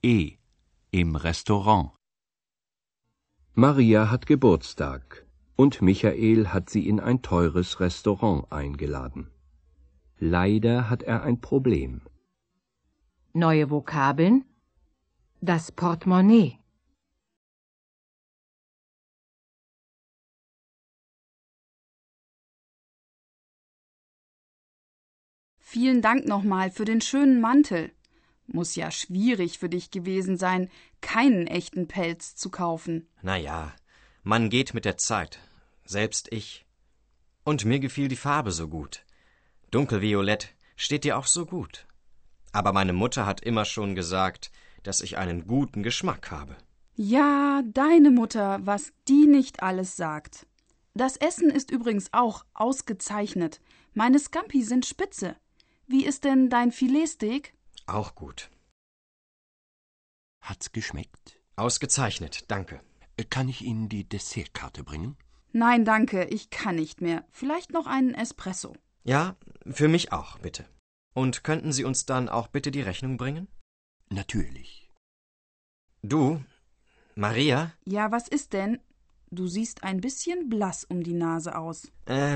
E. Im Restaurant. Maria hat Geburtstag und Michael hat sie in ein teures Restaurant eingeladen. Leider hat er ein Problem. Neue Vokabeln. Das Portemonnaie. Vielen Dank nochmal für den schönen Mantel. Muss ja schwierig für dich gewesen sein, keinen echten Pelz zu kaufen. Na ja, man geht mit der Zeit. Selbst ich. Und mir gefiel die Farbe so gut. Dunkelviolett steht dir auch so gut. Aber meine Mutter hat immer schon gesagt, dass ich einen guten Geschmack habe. Ja, deine Mutter, was die nicht alles sagt. Das Essen ist übrigens auch ausgezeichnet. Meine Scampi sind spitze. Wie ist denn dein Filetsteak? Auch gut. Hat's geschmeckt? Ausgezeichnet, danke. Kann ich Ihnen die Dessertkarte bringen? Nein, danke, ich kann nicht mehr. Vielleicht noch einen Espresso. Ja, für mich auch, bitte. Und könnten Sie uns dann auch bitte die Rechnung bringen? Natürlich. Du, Maria? Ja, was ist denn? Du siehst ein bisschen blass um die Nase aus.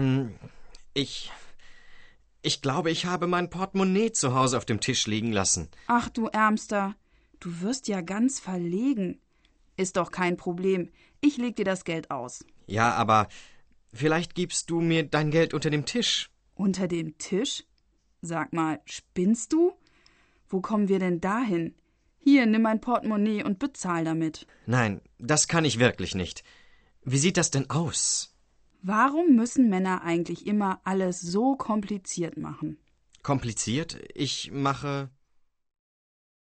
Ich glaube, ich habe mein Portemonnaie zu Hause auf dem Tisch liegen lassen. Ach, du Ärmster, du wirst ja ganz verlegen. Ist doch kein Problem. Ich leg dir das Geld aus. Ja, aber vielleicht gibst du mir dein Geld unter dem Tisch. Unter dem Tisch? Sag mal, spinnst du? Wo kommen wir denn dahin? Hier, nimm mein Portemonnaie und bezahl damit. Nein, das kann ich wirklich nicht. Wie sieht das denn aus? Warum müssen Männer eigentlich immer alles so kompliziert machen? Kompliziert? Ich mache